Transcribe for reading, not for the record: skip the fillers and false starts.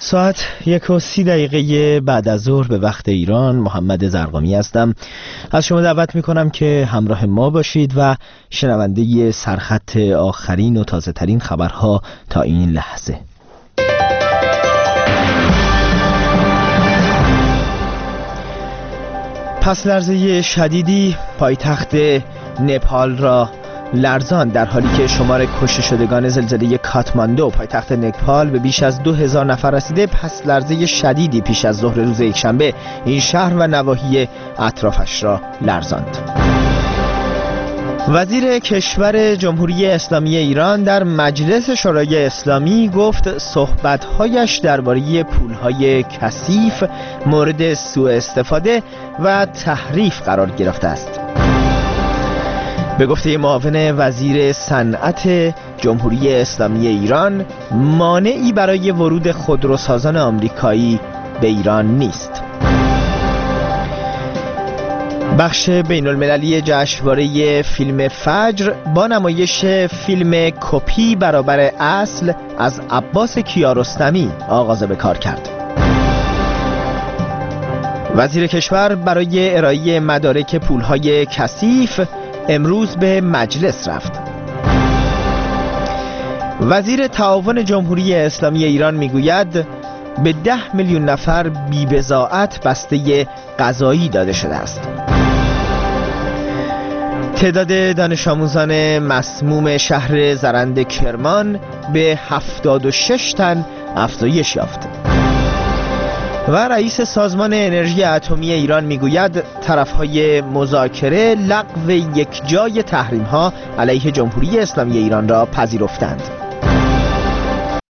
ساعت 1:30 بعد از ظهر به وقت ایران. محمد زرقامی هستم. از شما دعوت میکنم که همراه ما باشید و شنونده سرخط آخرین و تازه ترین خبرها تا این لحظه. پس لرزه شدیدی پایتخت نپال را لرزان، در حالی که شمار کشته شدگان زلزله کاتماندو پایتخت نپال به بیش از 2000 نفر رسیده. پس لرزه شدیدی پیش از ظهر روز یکشنبه این شهر و نواحی اطرافش را لرزاند. وزیر کشور جمهوری اسلامی ایران در مجلس شورای اسلامی گفت صحبت‌هایش درباره پول‌های کثیف مورد سوء استفاده و تحریف قرار گرفته است. به گفته معاون وزیر صنعت جمهوری اسلامی ایران، مانعی برای ورود خودروسازان آمریکایی به ایران نیست. بخش بین المللی جشنواره فیلم فجر با نمایش فیلم کپی برابر اصل از عباس کیارستمی آغاز به کار کرد. وزیر کشور برای ارائه مدارک پولهای کثیف امروز به مجلس رفت. وزیر تعاون جمهوری اسلامی ایران میگوید به 10 میلیون نفر بی‌بضاعت بسته غذایی داده شده است. تعداد دانش آموزان مسموم شهر زرند کرمان به 76 تن افزایش یافت. و رئیس سازمان انرژی اتمی ایران میگوید طرفهای مذاکره لغو یک جای تحریم‌ها علیه جمهوری اسلامی ایران را پذیرفتند.